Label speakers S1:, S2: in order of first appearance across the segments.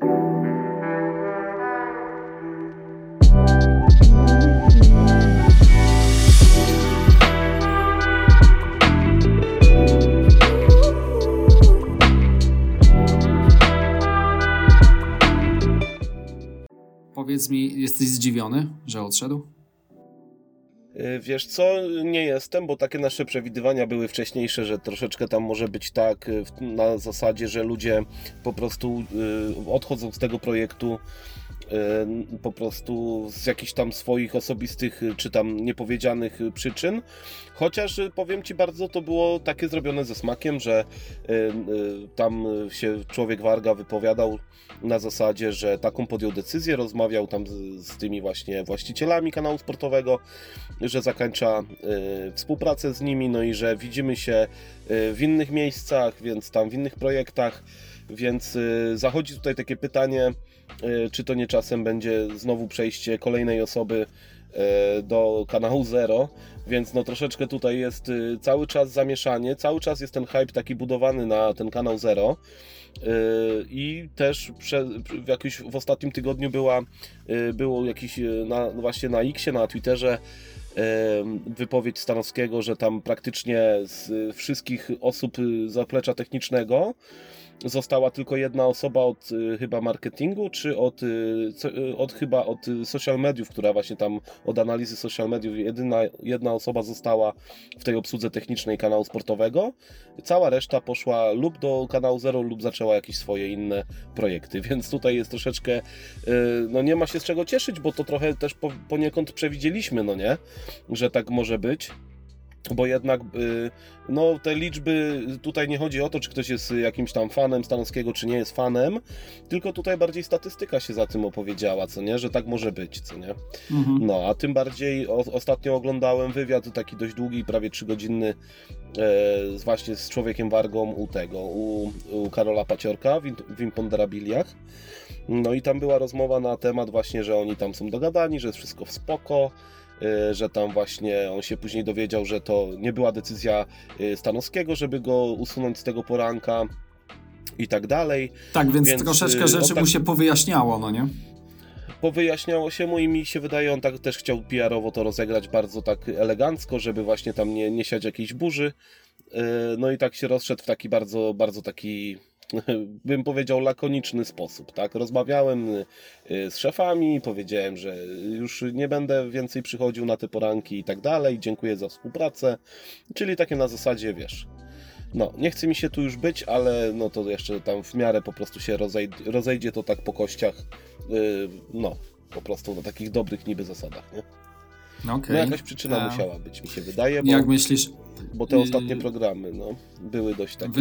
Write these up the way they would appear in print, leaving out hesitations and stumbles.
S1: Powiedz mi, jesteś zdziwiony, że odszedł?
S2: Wiesz co, nie jestem, bo takie nasze przewidywania były wcześniejsze, że troszeczkę tam może być tak na zasadzie, że ludzie po prostu odchodzą z tego projektu po prostu z jakichś tam swoich osobistych czy tam niepowiedzianych przyczyn, chociaż powiem Ci bardzo, to było takie zrobione ze smakiem, że tam się człowiek Warga wypowiadał na zasadzie, że taką podjął decyzję, rozmawiał tam z tymi właśnie właścicielami kanału sportowego, że zakończa współpracę z nimi, no i że widzimy się w innych miejscach, więc tam w innych projektach, więc zachodzi tutaj takie pytanie, czy to nie czasem będzie znowu przejście kolejnej osoby do kanału Zero, więc no troszeczkę tutaj jest cały czas zamieszanie, cały czas jest ten hype taki budowany na ten kanał Zero i też w ostatnim tygodniu było jakiś właśnie na X-ie, na Twitterze wypowiedź Stanowskiego, że tam praktycznie z wszystkich osób zaplecza technicznego została tylko jedna osoba od chyba marketingu, czy chyba od social mediów, która właśnie tam od analizy social mediów, jedna osoba została w tej obsłudze technicznej kanału sportowego. Cała reszta poszła lub do kanału Zero, lub zaczęła jakieś swoje inne projekty, więc tutaj jest troszeczkę, no nie ma się z czego cieszyć, bo to trochę też poniekąd przewidzieliśmy, no nie, że tak może być. Bo jednak no, te liczby, tutaj nie chodzi o to, czy ktoś jest jakimś tam fanem Stanowskiego, czy nie jest fanem, tylko tutaj bardziej statystyka się za tym opowiedziała, co nie, że tak może być, co nie. No, a tym bardziej ostatnio oglądałem wywiad taki dość długi, prawie 3-godzinny właśnie z człowiekiem Wargą u Karola Paciorka w Imponderabiliach. No i tam była rozmowa na temat właśnie, że oni tam są dogadani, że jest wszystko w spoko, że tam właśnie on się później dowiedział, że to nie była decyzja Stanowskiego, żeby go usunąć z tego poranka i tak dalej.
S1: Tak, więc troszeczkę rzeczy mu się powyjaśniało, no nie?
S2: Powyjaśniało się mu i mi się wydaje, on tak też chciał PR-owo to rozegrać bardzo tak elegancko, żeby właśnie tam nie siać jakiejś burzy. No i tak się rozszedł w taki bardzo, bardzo taki, bym powiedział, lakoniczny sposób, tak? Rozmawiałem z szefami, powiedziałem, że już nie będę więcej przychodził na te poranki i tak dalej, dziękuję za współpracę, czyli takie na zasadzie, wiesz, no, nie chce mi się tu już być, ale no to jeszcze tam w miarę po prostu się rozejdzie to tak po kościach, no, po prostu na takich dobrych niby zasadach, nie?
S1: Okay.
S2: No jakaś przyczyna musiała być, mi się wydaje, bo,
S1: jak myślisz,
S2: bo te ostatnie programy no, były dość takie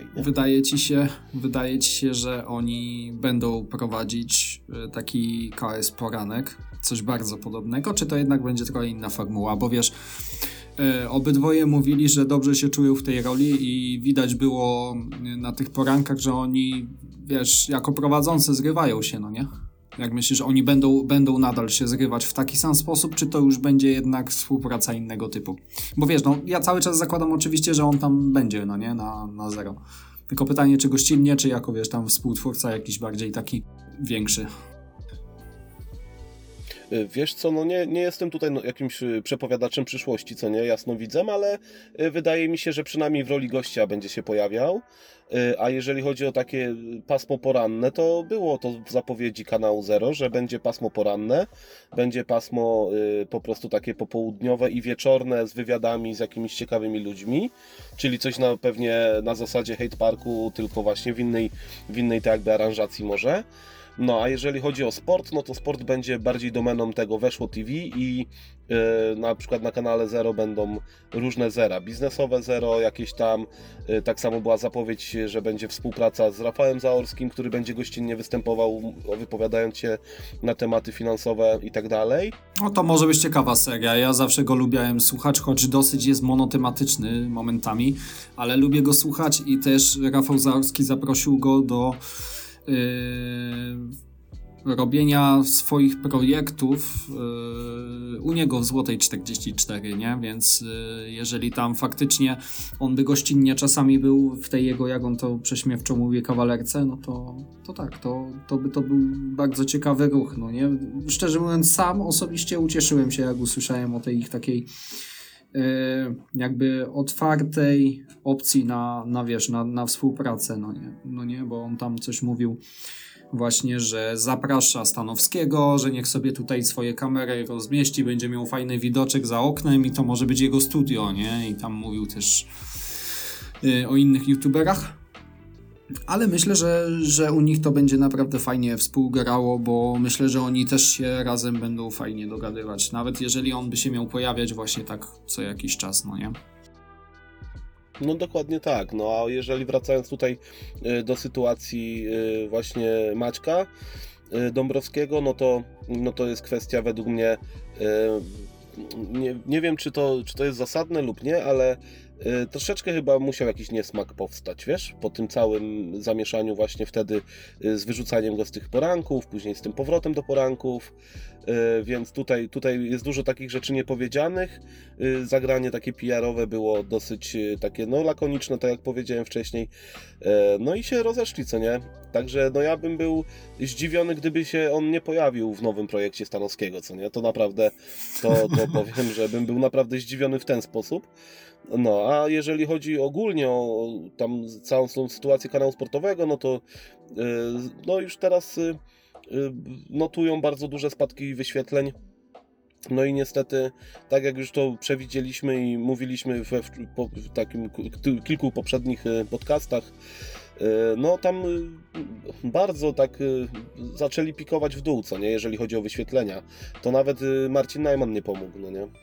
S1: Wydaje ci się, że oni będą prowadzić taki KS Poranek, coś bardzo podobnego, czy to jednak będzie trochę inna formuła, bo wiesz, obydwoje mówili, że dobrze się czują w tej roli i widać było na tych porankach, że oni, wiesz, jako prowadzący zrywają się, no nie? Jak myślisz, oni będą nadal się zrywać w taki sam sposób, czy to już będzie jednak współpraca innego typu? Bo wiesz, no ja cały czas zakładam oczywiście, że on tam będzie, no nie, na Zero. Tylko pytanie, czy gościnnie, czy jako, wiesz, tam współtwórca jakiś bardziej taki większy.
S2: Wiesz co, no nie jestem tutaj jakimś przepowiadaczem przyszłości, co nie, jasnowidzem, ale wydaje mi się, że przynajmniej w roli gościa będzie się pojawiał, a jeżeli chodzi o takie pasmo poranne, to było to w zapowiedzi kanału Zero, że będzie pasmo poranne, będzie pasmo po prostu takie popołudniowe i wieczorne z wywiadami z jakimiś ciekawymi ludźmi, czyli coś pewnie na zasadzie Hate Parku, tylko właśnie w innej tak jakby aranżacji może. No a jeżeli chodzi o sport, no to sport będzie bardziej domeną tego Weszło TV i na przykład na kanale Zero będą różne zera, biznesowe Zero jakieś tam, tak samo była zapowiedź, że będzie współpraca z Rafałem Zaorskim, który będzie gościnnie występował, wypowiadając się na tematy finansowe i tak dalej.
S1: No to może być ciekawa seria, ja zawsze go lubiłem słuchać, choć dosyć jest monotematyczny momentami, ale lubię go słuchać i też Rafał Zaorski zaprosił go do robienia swoich projektów u niego w Złotej 44, nie? Więc jeżeli tam faktycznie on by gościnnie czasami był w tej jego, jak on to prześmiewczo mówi, kawalerce, no to tak, to by to był bardzo ciekawy ruch, no nie? Szczerze mówiąc, sam osobiście ucieszyłem się, jak usłyszałem o tej ich takiej jakby otwartej opcji na współpracę, no nie, bo on tam coś mówił właśnie, że zaprasza Stanowskiego, że niech sobie tutaj swoje kamery rozmieści, będzie miał fajny widoczek za oknem i to może być jego studio, nie? I tam mówił też o innych youtuberach. Ale myślę, że u nich to będzie naprawdę fajnie współgrało, bo myślę, że oni też się razem będą fajnie dogadywać. Nawet jeżeli on by się miał pojawiać właśnie tak co jakiś czas, no nie?
S2: No dokładnie tak, no a jeżeli wracając tutaj do sytuacji właśnie Maćka Dąbrowskiego, no to jest kwestia według mnie, nie wiem czy to jest zasadne lub nie, ale troszeczkę chyba musiał jakiś niesmak powstać, wiesz, po tym całym zamieszaniu właśnie wtedy z wyrzucaniem go z tych poranków, później z tym powrotem do poranków, więc tutaj jest dużo takich rzeczy niepowiedzianych. Zagranie takie PR-owe było dosyć takie lakoniczne, tak jak powiedziałem wcześniej, no i się rozeszli, co nie? Także ja bym był zdziwiony, gdyby się on nie pojawił w nowym projekcie Stanowskiego, co nie? To naprawdę, to powiem, że bym był naprawdę zdziwiony w ten sposób. No, a jeżeli chodzi ogólnie o tam całą tą sytuację kanału sportowego, no to już teraz notują bardzo duże spadki wyświetleń. No i niestety, tak jak już to przewidzieliśmy i mówiliśmy w takim kilku poprzednich podcastach, no tam bardzo tak zaczęli pikować w dół, co nie, jeżeli chodzi o wyświetlenia. To nawet Marcin Najman nie pomógł, no nie?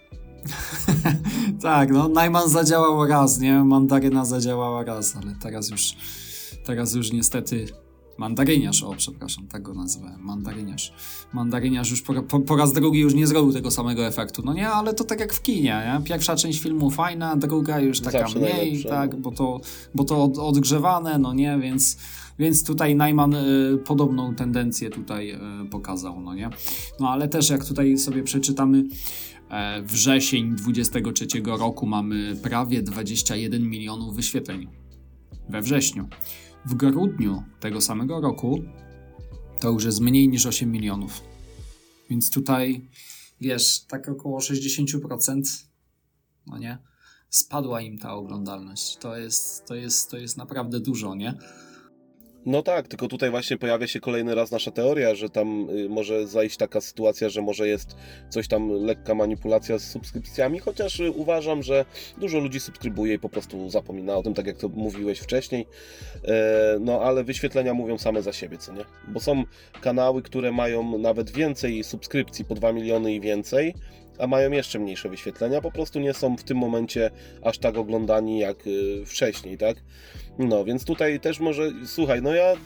S1: Tak, no Najman zadziałał raz, nie? Mandaryna zadziałała raz, ale teraz już niestety Mandaryniarz, przepraszam, tak go nazywałem, Mandaryniarz już po raz drugi już nie zrobił tego samego efektu, no nie, ale to tak jak w kinie, nie? Pierwsza część filmu fajna, druga już taka zawsze mniej, tak, bo to odgrzewane, no nie, więc tutaj Najman podobną tendencję tutaj pokazał, no nie, no ale też jak tutaj sobie przeczytamy, wrzesień 23 roku mamy prawie 21 milionów wyświetleń we wrześniu. W grudniu tego samego roku to już jest mniej niż 8 milionów. Więc tutaj, wiesz, tak około 60%, no nie, spadła im ta oglądalność. To jest naprawdę dużo, nie?
S2: No tak, tylko tutaj właśnie pojawia się kolejny raz nasza teoria, że tam może zajść taka sytuacja, że może jest coś tam lekka manipulacja z subskrypcjami, chociaż uważam, że dużo ludzi subskrybuje i po prostu zapomina o tym, tak jak to mówiłeś wcześniej, no ale wyświetlenia mówią same za siebie, co nie? Bo są kanały, które mają nawet więcej subskrypcji, po 2 miliony i więcej, a mają jeszcze mniejsze wyświetlenia, po prostu nie są w tym momencie aż tak oglądani jak wcześniej, tak? No, więc tutaj też może, słuchaj, no ja...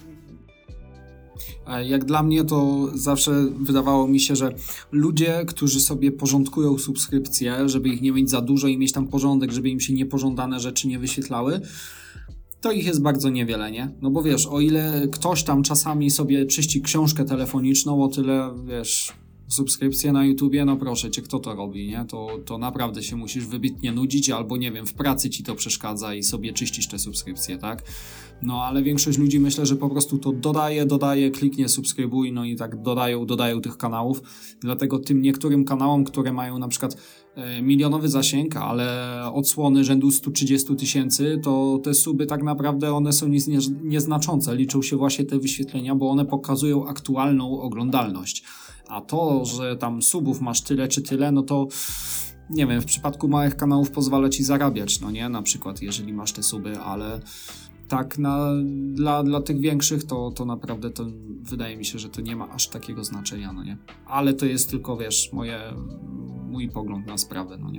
S1: Jak dla mnie to zawsze wydawało mi się, że ludzie, którzy sobie porządkują subskrypcje, żeby ich nie mieć za dużo i mieć tam porządek, żeby im się niepożądane rzeczy nie wyświetlały, to ich jest bardzo niewiele, nie? No bo wiesz, o ile ktoś tam czasami sobie czyści książkę telefoniczną, o tyle, wiesz... subskrypcje na YouTubie, no proszę cię, kto to robi, nie? To naprawdę się musisz wybitnie nudzić, albo nie wiem, w pracy ci to przeszkadza i sobie czyścisz te subskrypcje, tak? No ale większość ludzi myślę, że po prostu to dodaje, kliknie subskrybuj, no i tak dodają tych kanałów, dlatego tym niektórym kanałom, które mają na przykład milionowy zasięg, ale odsłony rzędu 130 000, to te suby tak naprawdę one są nic nieznaczące, liczą się właśnie te wyświetlenia, bo one pokazują aktualną oglądalność. A to, że tam subów masz tyle czy tyle, no to nie wiem, w przypadku małych kanałów pozwala ci zarabiać, no nie? Na przykład, jeżeli masz te suby, ale tak dla tych większych to naprawdę to wydaje mi się, że to nie ma aż takiego znaczenia, no nie? Ale to jest tylko, wiesz, mój pogląd na sprawę, no nie?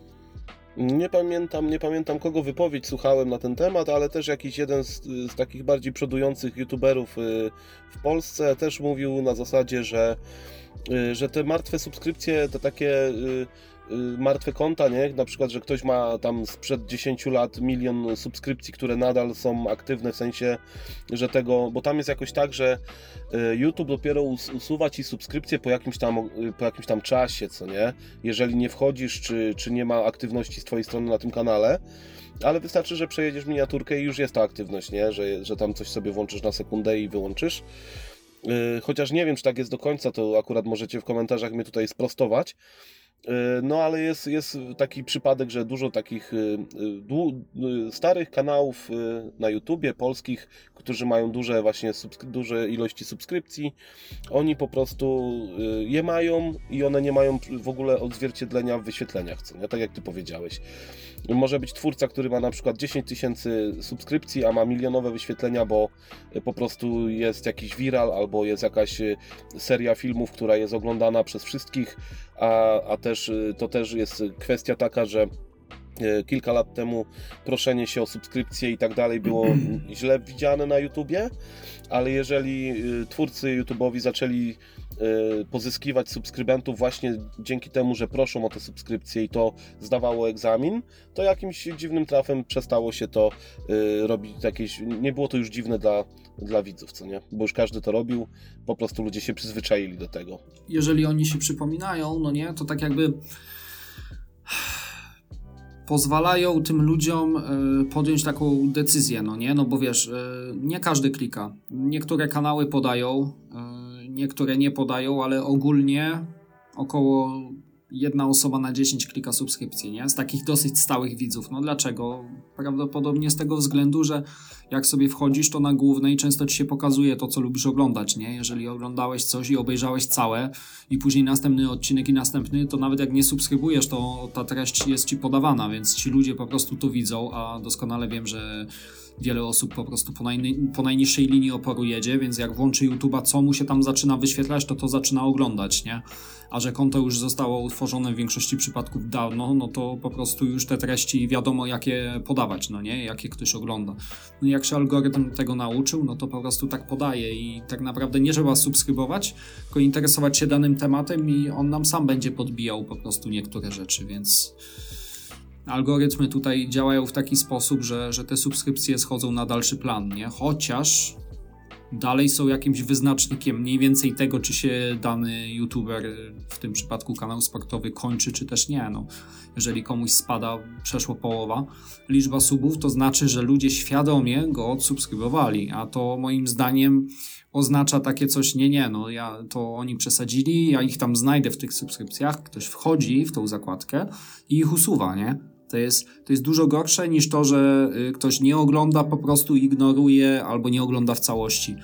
S2: Nie pamiętam kogo wypowiedź słuchałem na ten temat, ale też jakiś jeden z takich bardziej przodujących youtuberów w Polsce też mówił na zasadzie, że te martwe subskrypcje, te takie martwe konta, nie? Na przykład, że ktoś ma tam sprzed 10 lat 1 000 000 subskrypcji, które nadal są aktywne, w sensie, że tego, bo tam jest jakoś tak, że YouTube dopiero usuwa ci subskrypcje po jakimś tam czasie, co nie? Jeżeli nie wchodzisz, czy nie ma aktywności z twojej strony na tym kanale, ale wystarczy, że przejedziesz miniaturkę i już jest ta aktywność, nie? Że tam coś sobie włączysz na sekundę i wyłączysz. Chociaż nie wiem, czy tak jest do końca, to akurat możecie w komentarzach mnie tutaj sprostować. No ale jest taki przypadek, że dużo takich starych kanałów na YouTubie polskich, którzy mają duże ilości subskrypcji, oni po prostu je mają i one nie mają w ogóle odzwierciedlenia w wyświetleniach, co nie? Tak jak ty powiedziałeś. Może być twórca, który ma na przykład 10 000 subskrypcji, a ma milionowe wyświetlenia, bo po prostu jest jakiś viral albo jest jakaś seria filmów, która jest oglądana przez wszystkich, a też to też jest kwestia taka, że kilka lat temu proszenie się o subskrypcję i tak dalej było źle widziane na YouTubie, ale jeżeli twórcy YouTube'owi zaczęli pozyskiwać subskrybentów właśnie dzięki temu, że proszą o te subskrypcje i to zdawało egzamin, to jakimś dziwnym trafem przestało się to robić nie było to już dziwne dla widzów, co nie? Bo już każdy to robił, po prostu ludzie się przyzwyczaili do tego.
S1: Jeżeli oni się przypominają, no nie, to tak jakby pozwalają tym ludziom podjąć taką decyzję, no nie, no bo wiesz, nie każdy klika. Niektóre kanały podają, niektóre nie podają, ale ogólnie około 1 osoba na 10 klika subskrypcję, nie? Z takich dosyć stałych widzów. No dlaczego? Prawdopodobnie z tego względu, że jak sobie wchodzisz, to na głównej często ci się pokazuje to, co lubisz oglądać, nie? Jeżeli oglądałeś coś i obejrzałeś całe i później następny odcinek i następny, to nawet jak nie subskrybujesz, to ta treść jest ci podawana, więc ci ludzie po prostu to widzą, a doskonale wiem, że wiele osób po prostu po najniższej linii oporu jedzie, więc jak włączy YouTube'a, co mu się tam zaczyna wyświetlać, to zaczyna oglądać, nie? A że konto już zostało utworzone w większości przypadków dawno, no to po prostu już te treści wiadomo jakie podawać, no nie? Jakie ktoś ogląda. No i jak się algorytm tego nauczył, no to po prostu tak podaje i tak naprawdę nie trzeba subskrybować, tylko interesować się danym tematem i on nam sam będzie podbijał po prostu niektóre rzeczy, więc algorytmy tutaj działają w taki sposób, że te subskrypcje schodzą na dalszy plan, nie? Chociaż dalej są jakimś wyznacznikiem mniej więcej tego, czy się dany youtuber, w tym przypadku kanał sportowy, kończy, czy też nie. No, jeżeli komuś spada przeszło połowa liczba subów, to znaczy, że ludzie świadomie go odsubskrybowali, a to moim zdaniem oznacza takie coś, no to oni przesadzili, ja ich tam znajdę w tych subskrypcjach, ktoś wchodzi w tą zakładkę i ich usuwa, nie? To jest dużo gorsze niż to, że ktoś nie ogląda, po prostu ignoruje albo nie ogląda w całości.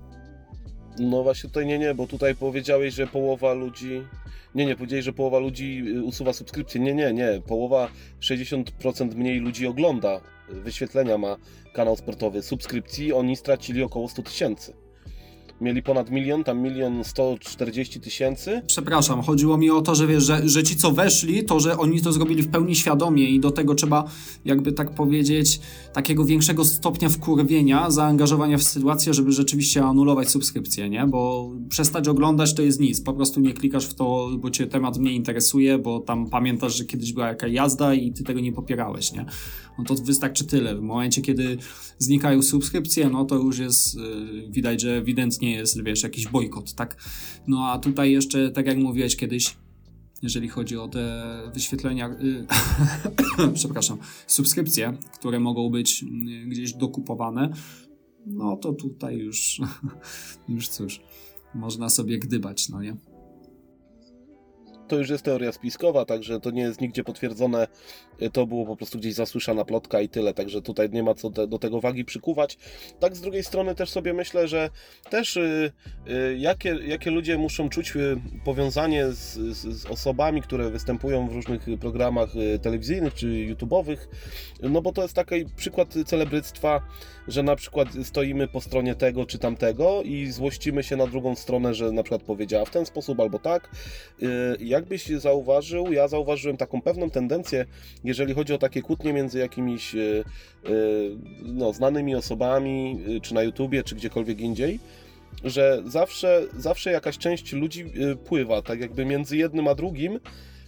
S2: No właśnie tutaj nie, bo tutaj powiedziałeś, że połowa ludzi... Nie, powiedziałeś, że połowa ludzi usuwa subskrypcję. Nie. Połowa, 60% mniej ludzi ogląda, wyświetlenia ma kanał sportowy. Subskrypcji oni stracili około 100 000. Mieli ponad 1 000 000, tam 1 140 000.
S1: Przepraszam, chodziło mi o to, że wiesz, że ci co weszli, to że oni to zrobili w pełni świadomie i do tego trzeba, jakby tak powiedzieć, takiego większego stopnia wkurwienia, zaangażowania w sytuację, żeby rzeczywiście anulować subskrypcję, nie? Bo przestać oglądać to jest nic, po prostu nie klikasz w to, bo cię temat mniej interesuje, bo tam pamiętasz, że kiedyś była jakaś jazda i ty tego nie popierałeś, nie? No to wystarczy tyle. W momencie, kiedy znikają subskrypcje, no to już jest widać, że ewidentnie jest, wiesz, jakiś bojkot, tak? No a tutaj jeszcze, tak jak mówiłeś kiedyś, jeżeli chodzi o te wyświetlenia, przepraszam, subskrypcje, które mogą być gdzieś dokupowane, no to tutaj już, już cóż, można sobie gdybać, no nie?
S2: To już jest teoria spiskowa, także to nie jest nigdzie potwierdzone, to było po prostu gdzieś zasłyszana plotka i tyle, także tutaj nie ma co do tego wagi przykuwać. Tak z drugiej strony też sobie myślę, że też jakie ludzie muszą czuć powiązanie z osobami, które występują w różnych programach telewizyjnych czy YouTube'owych, no bo to jest taki przykład celebryctwa, że na przykład stoimy po stronie tego czy tamtego i złościmy się na drugą stronę, że na przykład powiedziała w ten sposób albo tak. Jakbyś zauważył, ja zauważyłem taką pewną tendencję, jeżeli chodzi o takie kłótnie między jakimiś znanymi osobami, czy na YouTubie, czy gdziekolwiek indziej, że zawsze jakaś część ludzi pływa, tak jakby między jednym a drugim,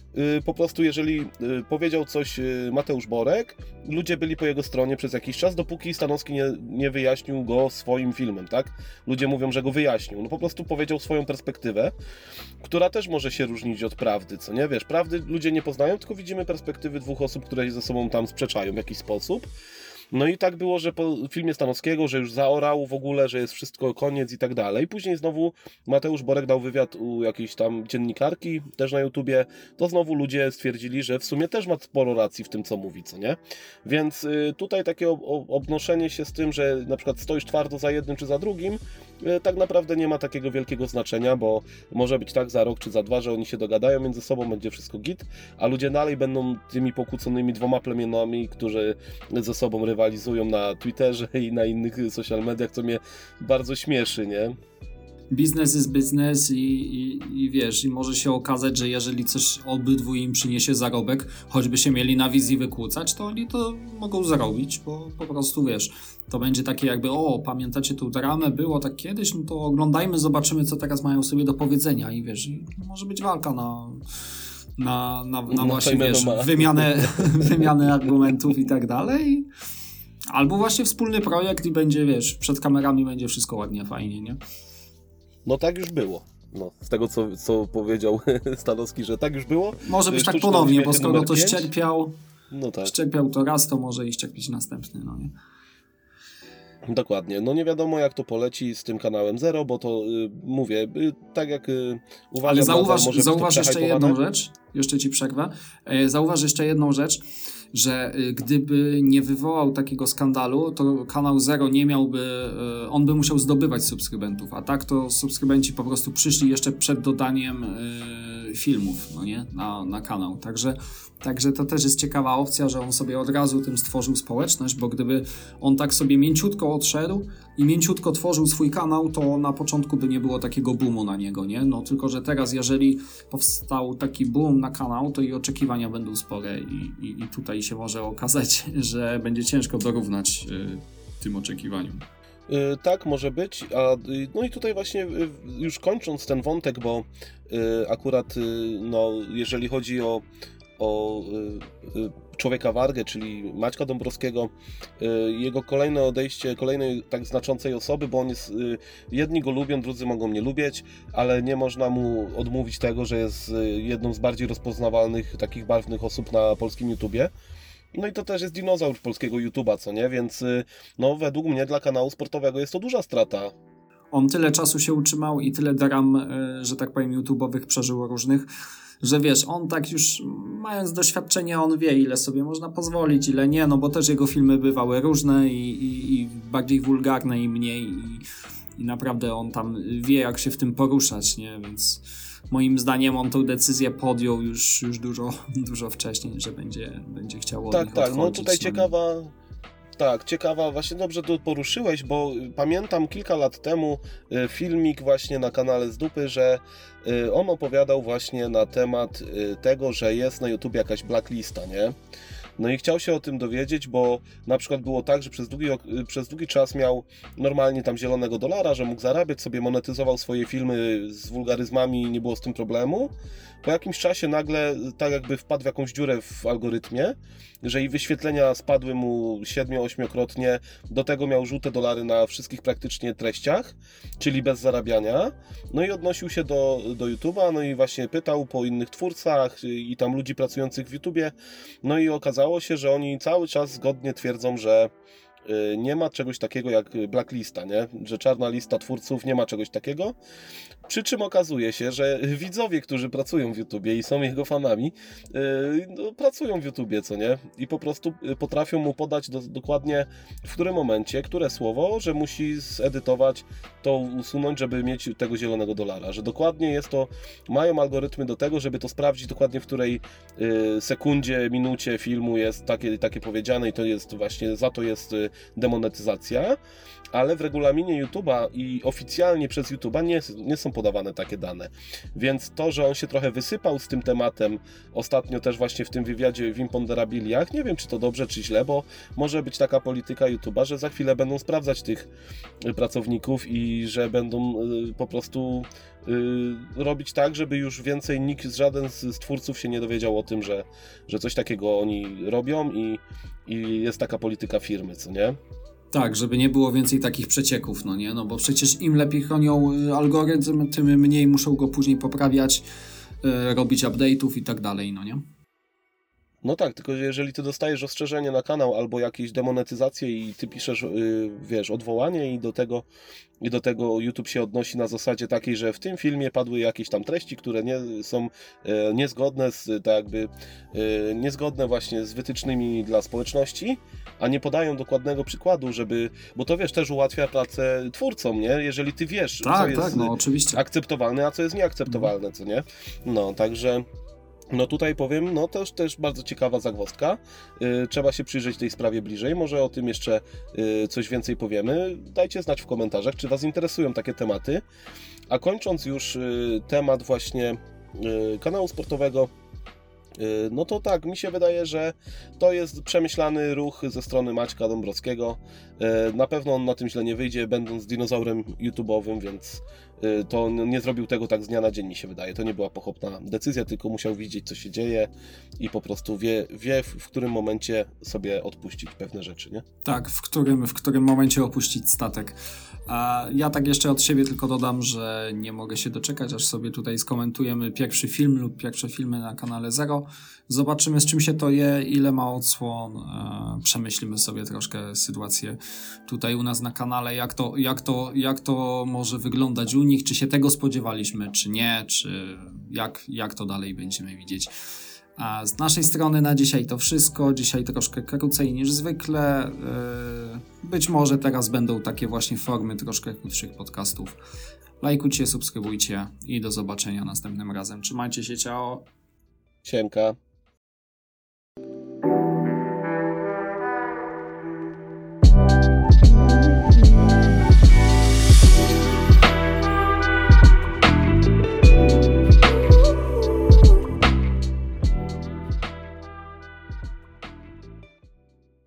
S2: po prostu jeżeli powiedział coś Mateusz Borek, ludzie byli po jego stronie przez jakiś czas, dopóki Stanowski nie wyjaśnił go swoim filmem, tak? Ludzie mówią, że go wyjaśnił. No po prostu powiedział swoją perspektywę, która też może się różnić od prawdy, co nie? Wiesz, prawdy ludzie nie poznają, tylko widzimy perspektywy dwóch osób, które się ze sobą tam sprzeczają w jakiś sposób. No i tak było, że po filmie Stanowskiego, że już zaorał w ogóle, że jest wszystko koniec i tak dalej. Później znowu Mateusz Borek dał wywiad u jakiejś tam dziennikarki, też na YouTubie. To znowu ludzie stwierdzili, że w sumie też ma sporo racji w tym, co mówi, co nie? Więc tutaj takie obnoszenie się z tym, że na przykład stoisz twardo za jednym czy za drugim, tak naprawdę nie ma takiego wielkiego znaczenia, bo może być tak za rok czy za dwa, że oni się dogadają między sobą, będzie wszystko git, a ludzie dalej będą tymi pokłóconymi dwoma plemionami, którzy ze sobą rywalizują na Twitterze i na innych social mediach, co mnie bardzo śmieszy, nie?
S1: Biznes jest biznes i wiesz, i może się okazać, że jeżeli coś obydwu im przyniesie zarobek, choćby się mieli na wizji wykłócać, to oni to mogą zarobić, bo po prostu wiesz, to będzie takie jakby, pamiętacie tą dramę, było tak kiedyś, no to oglądajmy, zobaczymy, co teraz mają sobie do powiedzenia i wiesz, i może być walka na właśnie, wiesz, wymianę argumentów i tak dalej. Albo właśnie wspólny projekt i będzie, wiesz, przed kamerami będzie wszystko ładnie, fajnie, nie?
S2: No tak już było. No, z tego, co powiedział Stanowski, że tak już było.
S1: Może być tak ponownie, bo skoro to ścierpiał,
S2: no tak.
S1: Ścierpiał to raz, to może i ścierpieć następny, no nie?
S2: Dokładnie. No nie wiadomo, jak to poleci z tym kanałem Zero, bo to mówię, tak jak uważam... Ale
S1: zauważ jeszcze jedną rzecz, jeszcze ci przerwę. Zauważ jeszcze jedną rzecz, że gdyby nie wywołał takiego skandalu, to kanał Zero nie miałby, on by musiał zdobywać subskrybentów, a tak to subskrybenci po prostu przyszli jeszcze przed dodaniem filmów, no nie, na kanał. Także to też jest ciekawa opcja, że on sobie od razu tym stworzył społeczność, bo gdyby on tak sobie mięciutko odszedł i mięciutko tworzył swój kanał, to na początku by nie było takiego boomu na niego, nie? No tylko, że teraz jeżeli powstał taki boom na kanał, to i oczekiwania będą spore i tutaj się może okazać, że będzie ciężko dorównać tym oczekiwaniom.
S2: Tak, może być. No i tutaj właśnie już kończąc ten wątek, bo akurat no, jeżeli chodzi o Człowieka Wargę, czyli Maćka Dąbrowskiego, jego kolejne odejście, kolejnej tak znaczącej osoby, bo on jest, jedni go lubią, drudzy mogą nie lubić, ale nie można mu odmówić tego, że jest jedną z bardziej rozpoznawalnych, takich barwnych osób na polskim YouTubie. No i to też jest dinozaur polskiego YouTube'a, co nie? Więc no według mnie dla kanału sportowego jest to duża strata.
S1: On tyle czasu się utrzymał i tyle dram, że tak powiem, YouTube'owych przeżył różnych, że wiesz, on tak już mając doświadczenie, on wie, ile sobie można pozwolić, ile nie, no bo też jego filmy bywały różne i bardziej wulgarne i mniej i naprawdę on tam wie, jak się w tym poruszać, nie, więc moim zdaniem on tę decyzję podjął już dużo wcześniej, że będzie chciał od nich odchodzić.
S2: No tutaj ciekawa, właśnie dobrze to poruszyłeś, bo pamiętam kilka lat temu filmik właśnie na kanale Z Dupy, że on opowiadał właśnie na temat tego, że jest na YouTube jakaś blacklista, nie? No i chciał się o tym dowiedzieć, bo na przykład było tak, że przez długi czas miał normalnie tam zielonego dolara, że mógł zarabiać, sobie monetyzował swoje filmy z wulgaryzmami i nie było z tym problemu. Po jakimś czasie nagle tak jakby wpadł w jakąś dziurę w algorytmie, że i wyświetlenia spadły mu 7-8-krotnie, do tego miał żółte dolary na wszystkich praktycznie treściach, czyli bez zarabiania. No i odnosił się do YouTube'a, no i właśnie pytał po innych twórcach i tam ludzi pracujących w YouTubie, no i okazało się, że oni cały czas zgodnie twierdzą, że nie ma czegoś takiego jak blacklista, nie? Że czarna lista twórców, nie ma czegoś takiego. Przy czym okazuje się, że widzowie, którzy pracują w YouTubie i są jego fanami, no, pracują w YouTubie, co nie? I po prostu potrafią mu podać dokładnie w którym momencie, które słowo, że musi zedytować, to usunąć, żeby mieć tego zielonego dolara. Że dokładnie jest to, mają algorytmy do tego, żeby to sprawdzić dokładnie w której sekundzie, minucie filmu jest takie powiedziane i to jest właśnie, za to jest demonetyzacja, ale w regulaminie YouTube'a i oficjalnie przez YouTube'a nie są podawane takie dane. Więc to, że on się trochę wysypał z tym tematem, ostatnio też właśnie w tym wywiadzie w Imponderabiliach, nie wiem, czy to dobrze, czy źle, bo może być taka polityka YouTube'a, że za chwilę będą sprawdzać tych pracowników i że będą po prostu robić tak, żeby już więcej żaden z twórców się nie dowiedział o tym, że coś takiego oni robią i jest taka polityka firmy, co nie?
S1: Tak, żeby nie było więcej takich przecieków, no nie? No bo przecież im lepiej chronią algorytm, tym mniej muszą go później poprawiać, robić update'ów i tak dalej, no nie?
S2: No tak, tylko jeżeli ty dostajesz ostrzeżenie na kanał albo jakieś demonetyzacje i ty piszesz, wiesz, odwołanie i do tego YouTube się odnosi na zasadzie takiej, że w tym filmie padły jakieś tam treści, które nie są niezgodne niezgodne właśnie z wytycznymi dla społeczności, a nie podają dokładnego przykładu, bo to wiesz, też ułatwia pracę twórcom, nie? Jeżeli ty wiesz, co jest
S1: no, oczywiście.
S2: akceptowalne, a co jest nieakceptowalne, co nie? No, także... No tutaj powiem, no też bardzo ciekawa zagwozdka. Trzeba się przyjrzeć tej sprawie bliżej, może o tym jeszcze coś więcej powiemy. Dajcie znać w komentarzach, czy Was interesują takie tematy. A kończąc już temat właśnie kanału sportowego, no to tak, mi się wydaje, że to jest przemyślany ruch ze strony Maćka Dąbrowskiego. Na pewno on na tym źle nie wyjdzie, będąc dinozaurem YouTube'owym, więc to nie zrobił tego tak z dnia na dzień, mi się wydaje. To nie była pochopna decyzja, tylko musiał widzieć, co się dzieje i po prostu wie w którym momencie sobie odpuścić pewne rzeczy, nie?
S1: Tak, w którym momencie opuścić statek. A ja tak jeszcze od siebie tylko dodam, że nie mogę się doczekać, aż sobie tutaj skomentujemy pierwszy film lub pierwsze filmy na kanale Zero. Zobaczymy, z czym się to je, ile ma odsłon. Przemyślimy sobie troszkę sytuację tutaj u nas na kanale, jak to może wyglądać u nich, czy się tego spodziewaliśmy, czy nie, czy jak to dalej będziemy widzieć. A z naszej strony na dzisiaj to wszystko. Dzisiaj troszkę krócej niż zwykle. Być może teraz będą takie właśnie formy troszkę krótszych podcastów. Lajkujcie, subskrybujcie i do zobaczenia następnym razem. Trzymajcie się, ciao.
S2: Siemka.